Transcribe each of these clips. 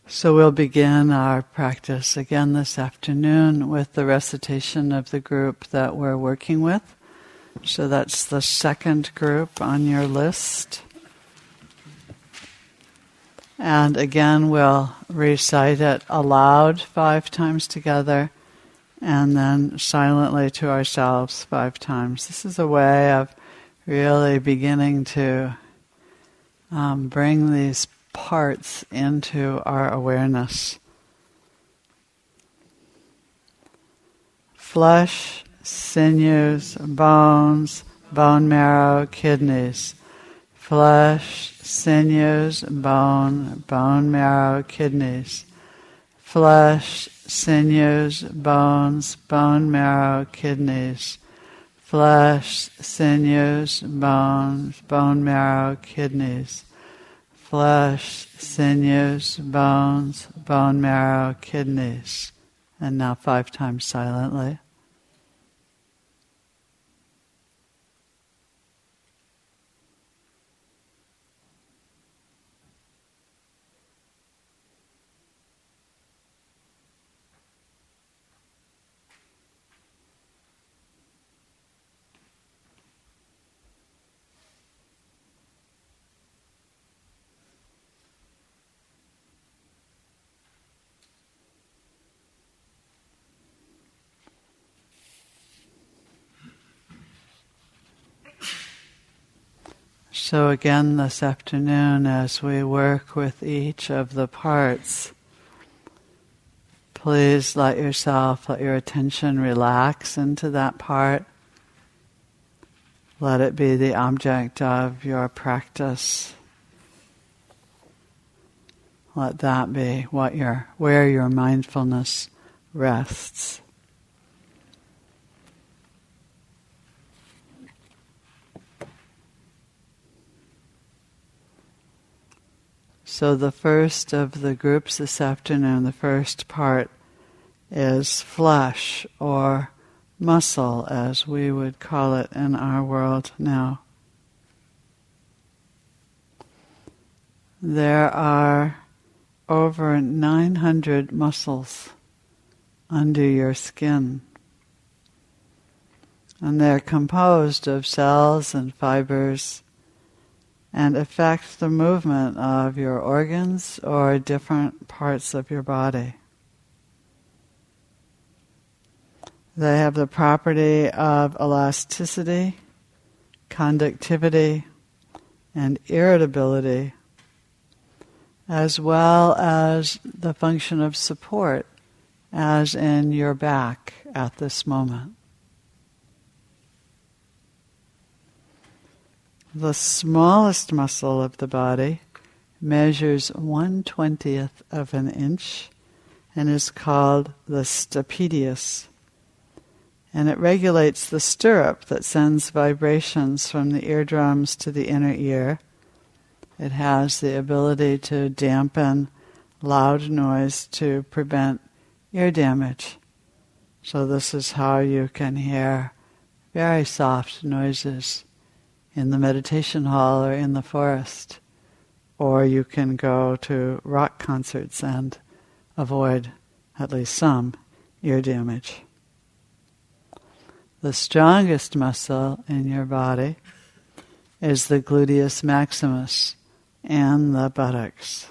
So we'll begin our practice again this afternoon with the recitation of the group that we're working with. So that's the second group on your list. And again, we'll recite it aloud 5 times together and then silently to ourselves 5 times. This is a way of really beginning to bring these parts into our awareness. Flesh, sinews, bones, bone marrow, kidneys. Flesh, sinews, bone marrow, kidneys. Flesh, sinews, bones, bone marrow, kidneys. Flesh, sinews, bones, bone marrow, kidneys. Flesh, sinews, bones, bone marrow, kidneys. And now 5 times silently. So again this afternoon, as we work with each of the parts, please let your attention relax into that part. Let it be the object of your practice. Let that be where your mindfulness rests. So the first of the groups this afternoon, the first part, is flesh, or muscle as we would call it in our world now. There are over 900 muscles under your skin, and they're composed of cells and fibers and affect the movement of your organs or different parts of your body. They have the property of elasticity, conductivity, and irritability, as well as the function of support, as in your back at this moment. The smallest muscle of the body measures 1/20th of an inch and is called the stapedius. And it regulates the stirrup that sends vibrations from the eardrums to the inner ear. It has the ability to dampen loud noise to prevent ear damage. So this is how you can hear very soft noises in the meditation hall or in the forest. Or you can go to rock concerts and avoid at least some ear damage. The strongest muscle in your body is the gluteus maximus and the buttocks.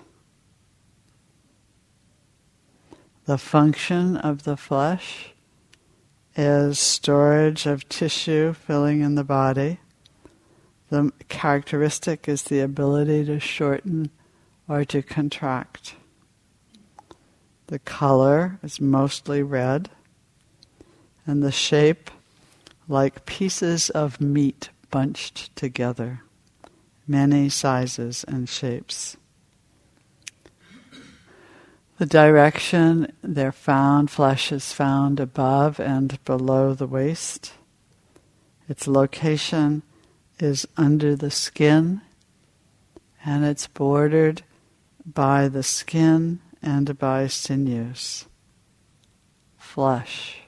The function of the flesh is storage of tissue filling in the body. The characteristic is the ability to shorten or to contract. The color is mostly red, and the shape like pieces of meat bunched together, many sizes and shapes. The direction flesh is found above and below the waist. Its location is under the skin, and it's bordered by the skin and by sinews. Flesh.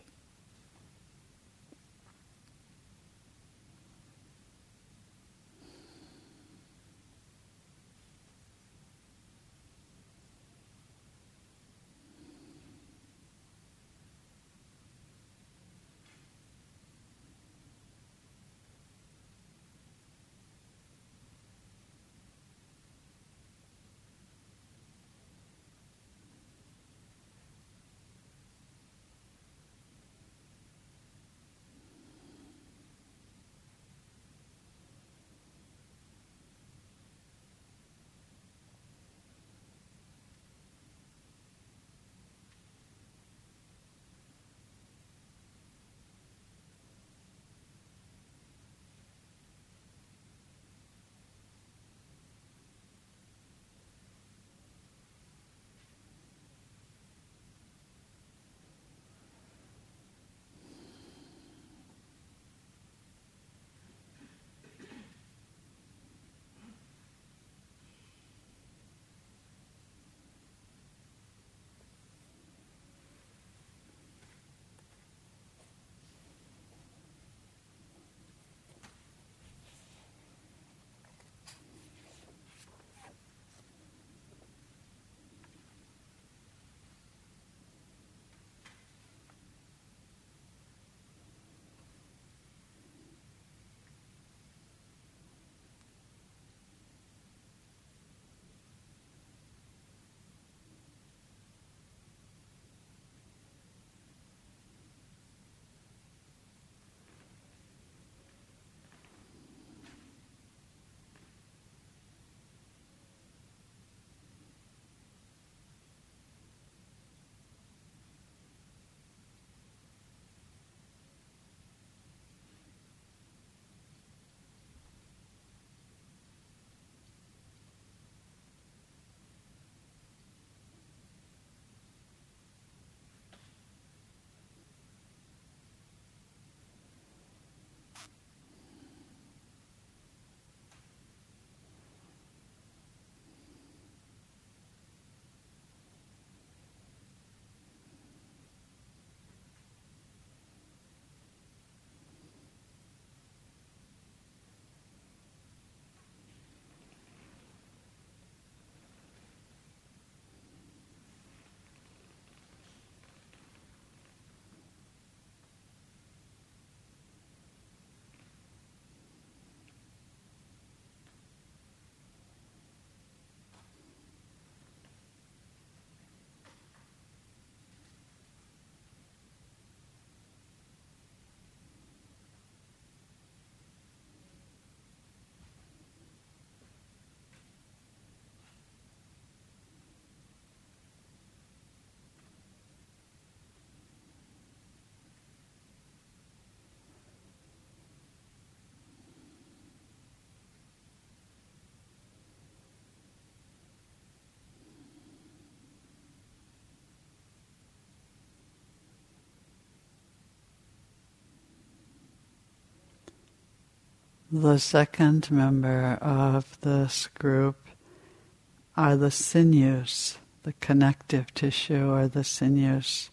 The second member of this group are the sinews, the connective tissue or the sinews.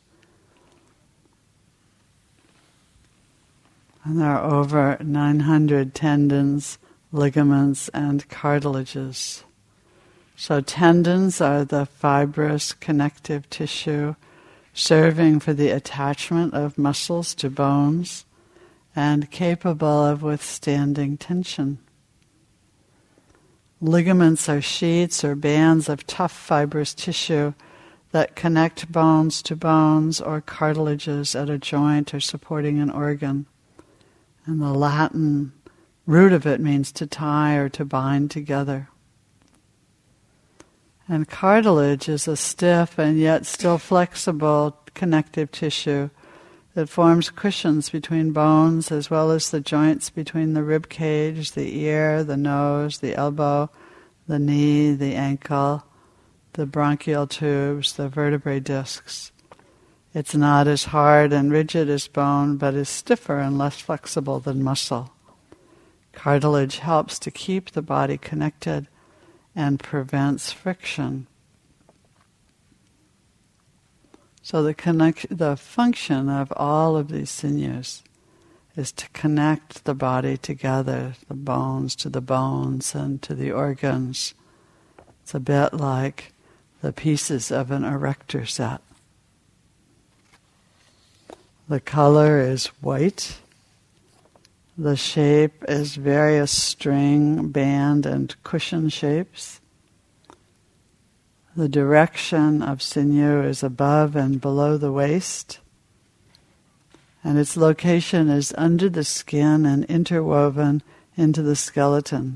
And there are over 900 tendons, ligaments, and cartilages. So tendons are the fibrous connective tissue serving for the attachment of muscles to bones and capable of withstanding tension. Ligaments are sheets or bands of tough fibrous tissue that connect bones to bones or cartilages at a joint or supporting an organ. And the Latin root of it means to tie or to bind together. And cartilage is a stiff and yet still flexible connective tissue that forms cushions between bones as well as the joints between the rib cage, the ear, the nose, the elbow, the knee, the ankle, the bronchial tubes, the vertebrae discs. It's not as hard and rigid as bone, but is stiffer and less flexible than muscle. Cartilage helps to keep the body connected and prevents friction. So the function of all of these sinews is to connect the body together, the bones to the bones and to the organs. It's a bit like the pieces of an erector set. The color is white. The shape is various string, band, and cushion shapes. The direction of sinew is above and below the waist, and its location is under the skin and interwoven into the skeleton.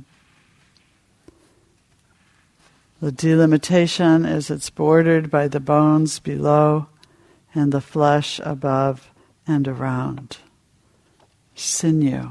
The delimitation is it's bordered by the bones below and the flesh above and around. Sinew.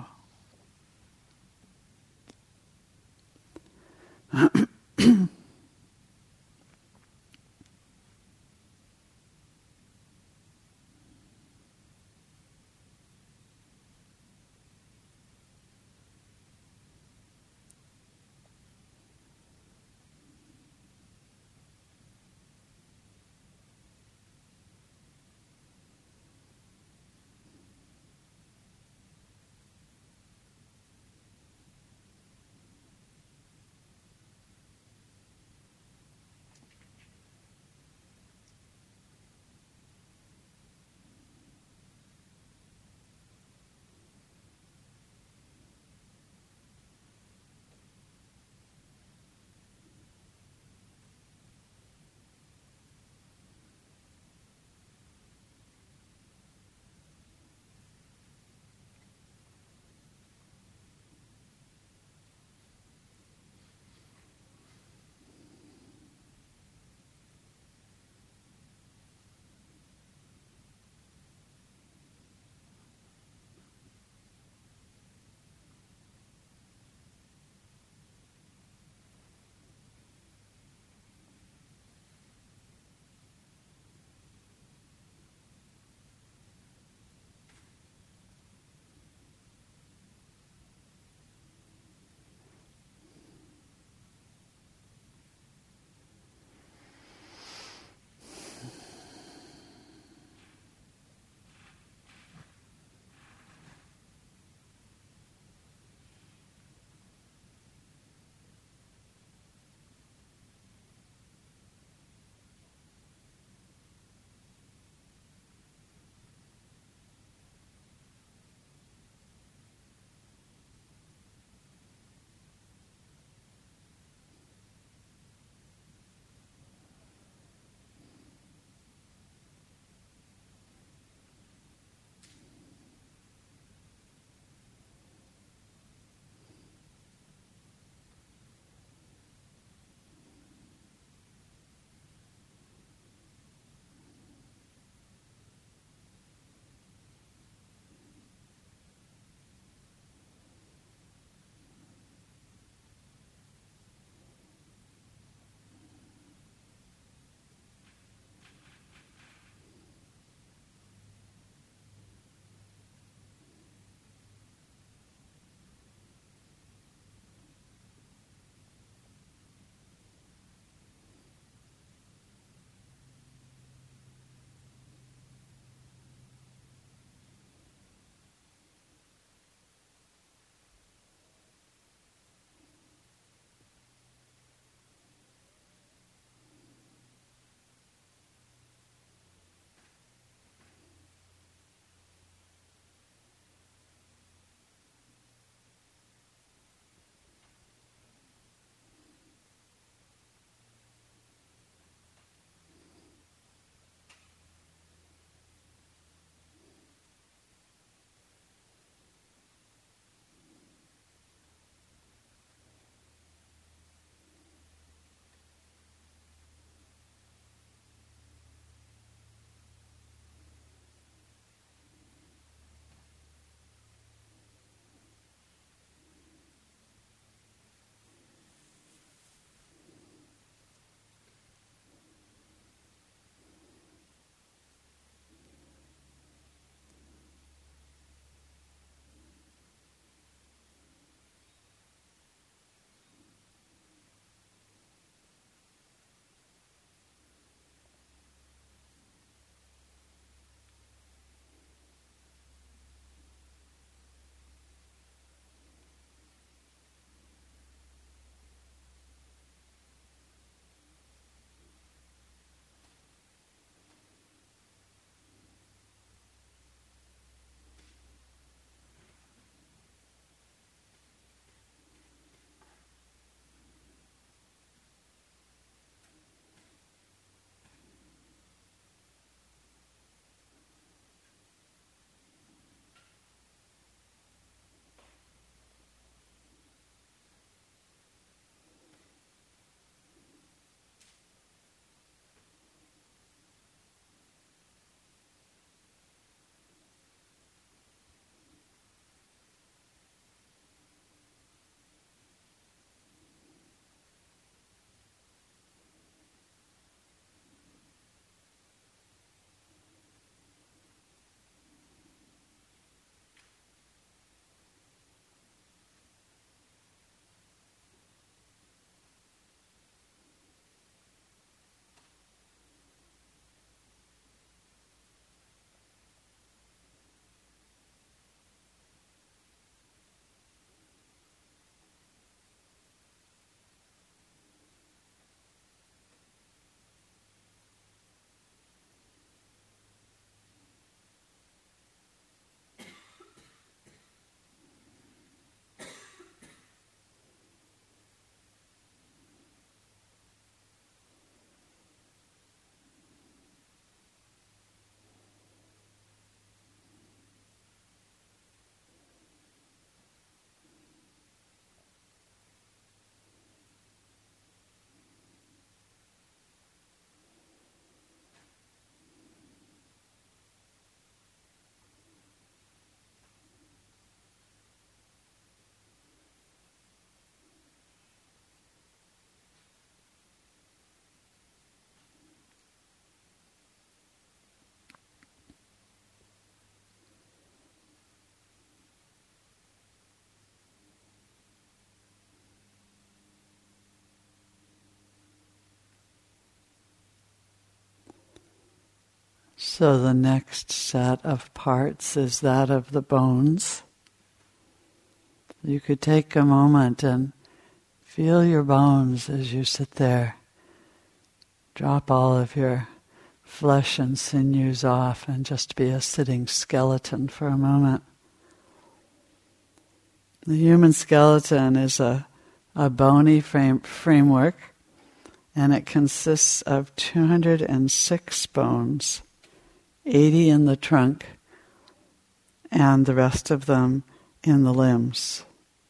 So the next set of parts is that of the bones. You could take a moment and feel your bones as you sit there. Drop all of your flesh and sinews off and just be a sitting skeleton for a moment. The human skeleton is a bony framework, and it consists of 206 bones, 80 in the trunk, and the rest of them in the limbs,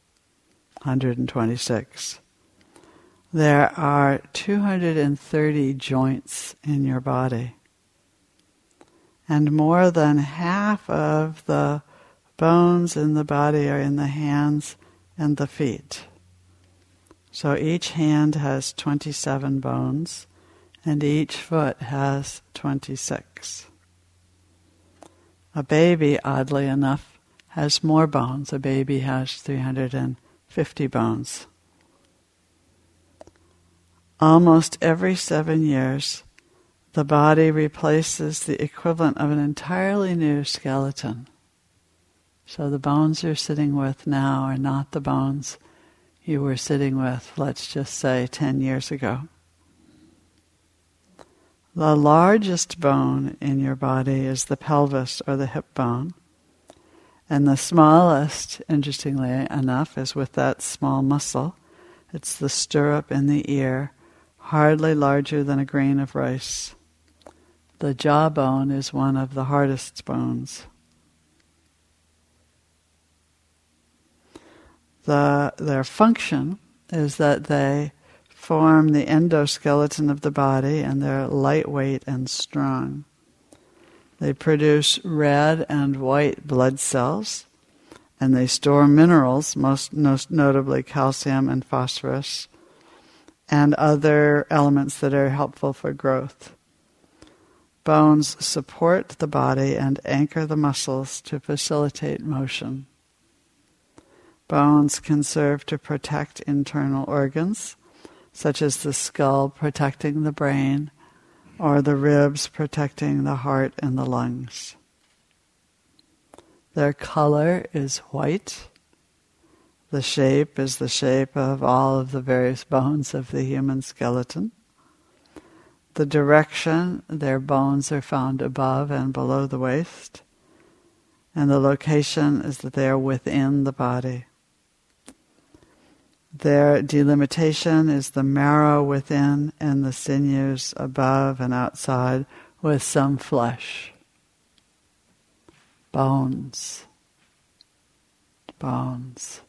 126. There are 230 joints in your body, and more than half of the bones in the body are in the hands and the feet. So each hand has 27 bones, and each foot has 26. A baby, oddly enough, has more bones. A baby has 350 bones. Almost every 7 years, the body replaces the equivalent of an entirely new skeleton. So the bones you're sitting with now are not the bones you were sitting with, let's just say, 10 years ago. The largest bone in your body is the pelvis or the hip bone. And the smallest, interestingly enough, is with that small muscle. It's the stirrup in the ear, hardly larger than a grain of rice. The jawbone is one of the hardest bones. Their function is that they form the endoskeleton of the body, and they're lightweight and strong. They produce red and white blood cells, and they store minerals, most notably calcium and phosphorus, and other elements that are helpful for growth. Bones support the body and anchor the muscles to facilitate motion. Bones can serve to protect internal organs, such as the skull protecting the brain, or the ribs protecting the heart and the lungs. Their color is white. The shape is the shape of all of the various bones of the human skeleton. The direction, their bones are found above and below the waist. And the location is that they are within the body. Their delimitation is the marrow within and the sinews above and outside with some flesh. Bones. Bones.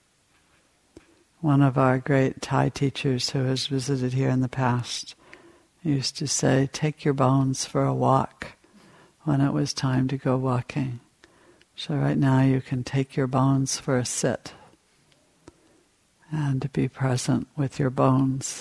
One of our great Thai teachers who has visited here in the past used to say, take your bones for a walk when it was time to go walking. So right now you can take your bones for a sit and be present with your bones.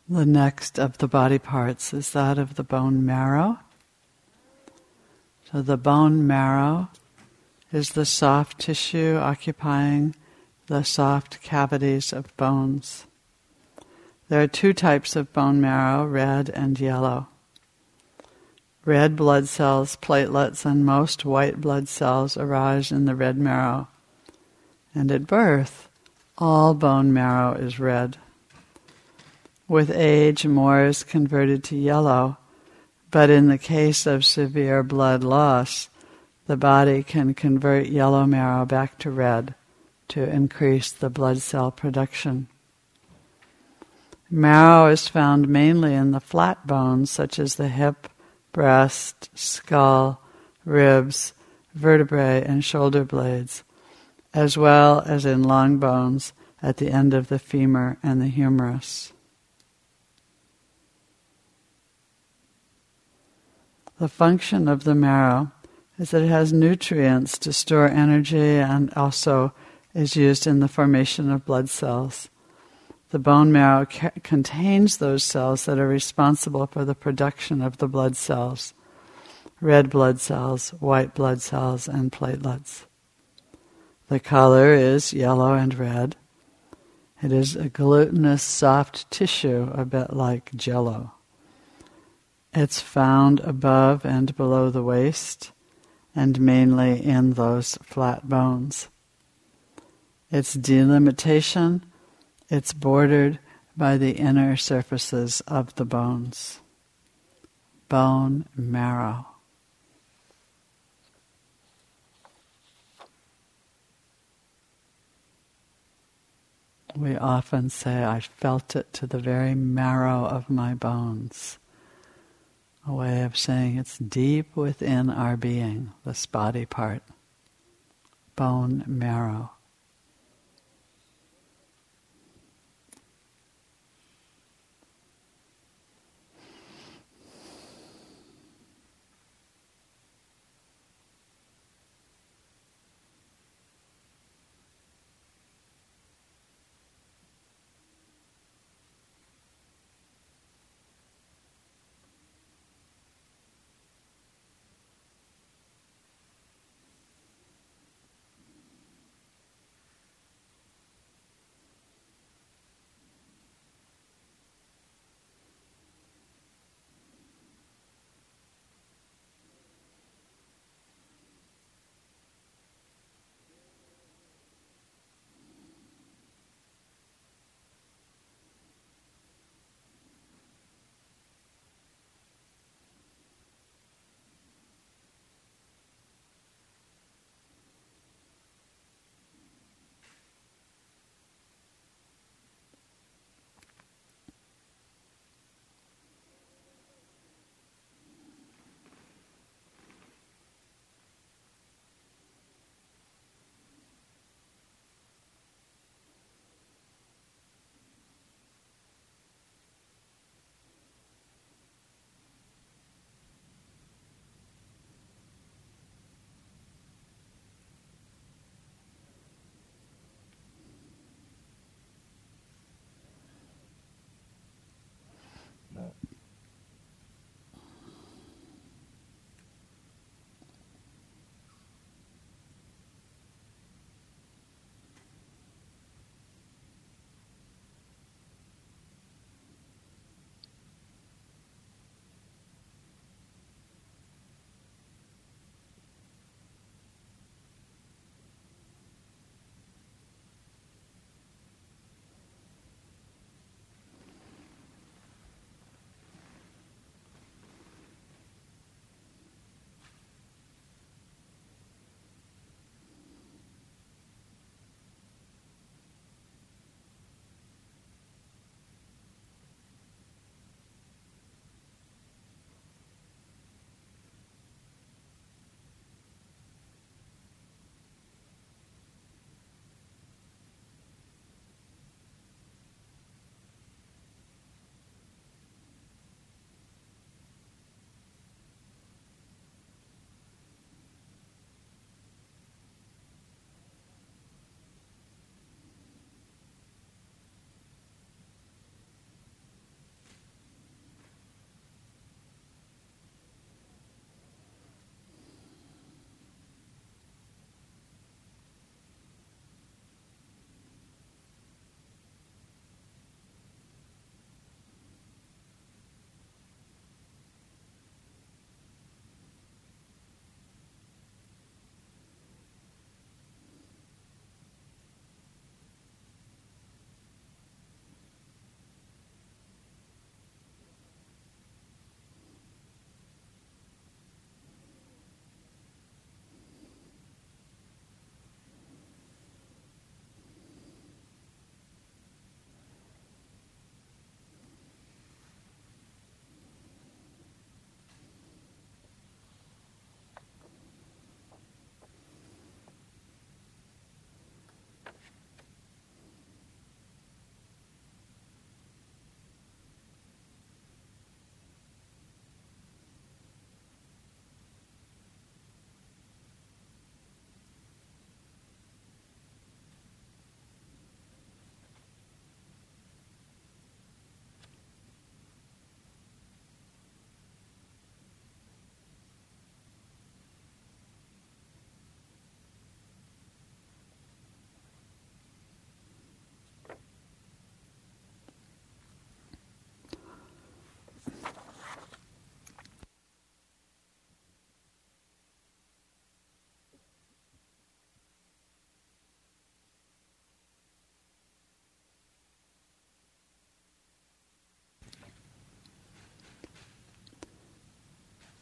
The next of the body parts is that of the bone marrow. So the bone marrow is the soft tissue occupying the soft cavities of bones. There are two types of bone marrow, red and yellow. Red blood cells, platelets, and most white blood cells arise in the red marrow. And at birth, all bone marrow is red. With age, more is converted to yellow, but in the case of severe blood loss, the body can convert yellow marrow back to red to increase the blood cell production. Marrow is found mainly in the flat bones such as the hip, breast, skull, ribs, vertebrae, and shoulder blades, as well as in long bones at the end of the femur and the humerus. The function of the marrow is that it has nutrients to store energy and also is used in the formation of blood cells. The bone marrow contains those cells that are responsible for the production of the blood cells, red blood cells, white blood cells, and platelets. The color is yellow and red. It is a glutinous soft tissue, a bit like jello. It's found above and below the waist, and mainly in those flat bones. Its delimitation, it's bordered by the inner surfaces of the bones. Bone marrow. We often say, I felt it to the very marrow of my bones. A way of saying it's deep within our being, this body part. Bone marrow.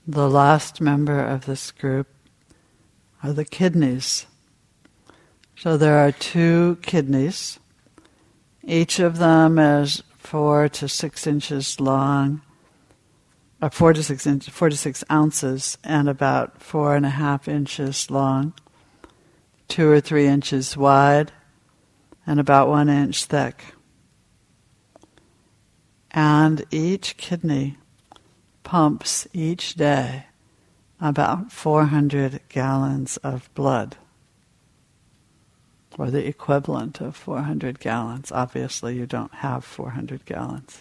The last member of this group are the kidneys. So there are 2 kidneys. Each of them is 4 to 6 inches long, or 4 to 6 ounces, and about 4.5 inches long, 2 or 3 inches wide, and about 1 inch thick. And each kidney pumps each day about 400 gallons of blood, or the equivalent of 400 gallons. Obviously, you don't have 400 gallons.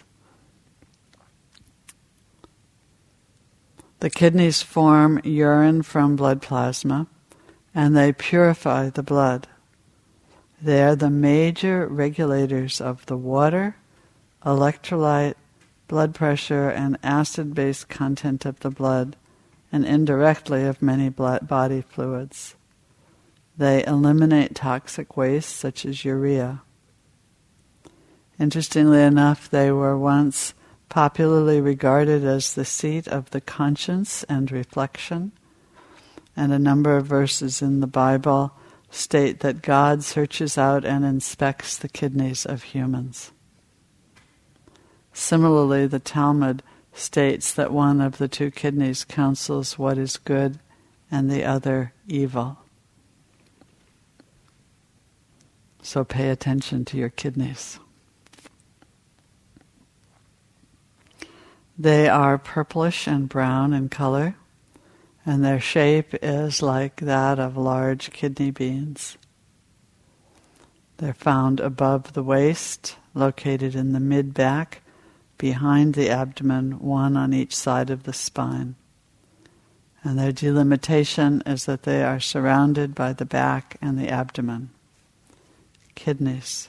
The kidneys form urine from blood plasma, and they purify the blood. They are the major regulators of the water, electrolyte, blood pressure, and acid-base content of the blood, and indirectly of many body fluids. They eliminate toxic waste such as urea. Interestingly enough, they were once popularly regarded as the seat of the conscience and reflection, and a number of verses in the Bible state that God searches out and inspects the kidneys of humans. Similarly, the Talmud states that one of the 2 kidneys counsels what is good and the other evil. So pay attention to your kidneys. They are purplish and brown in color, and their shape is like that of large kidney beans. They're found above the waist, located in the mid-back, behind the abdomen, one on each side of the spine. And their delimitation is that they are surrounded by the back and the abdomen. Kidneys.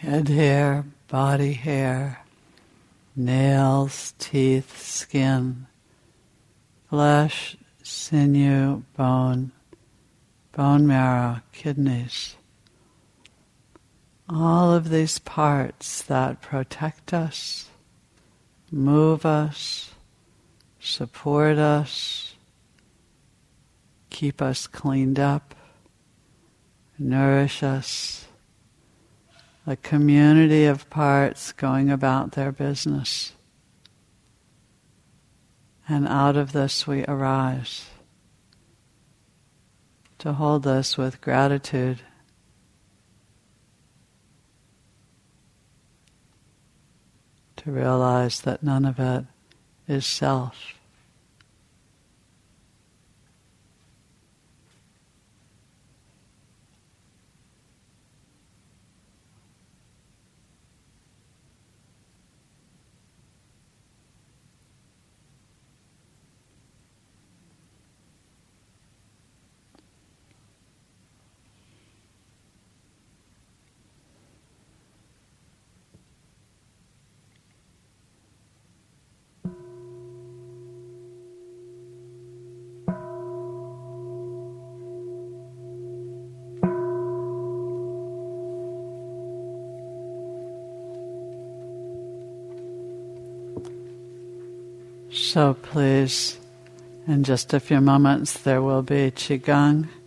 head hair, body hair, nails, teeth, skin, flesh, sinew, bone, bone marrow, kidneys. All of these parts that protect us, move us, support us, keep us cleaned up, nourish us. A community of parts going about their business. And out of this we arise to hold this with gratitude. To realize that none of it is self. So please, in just a few moments there will be Qigong.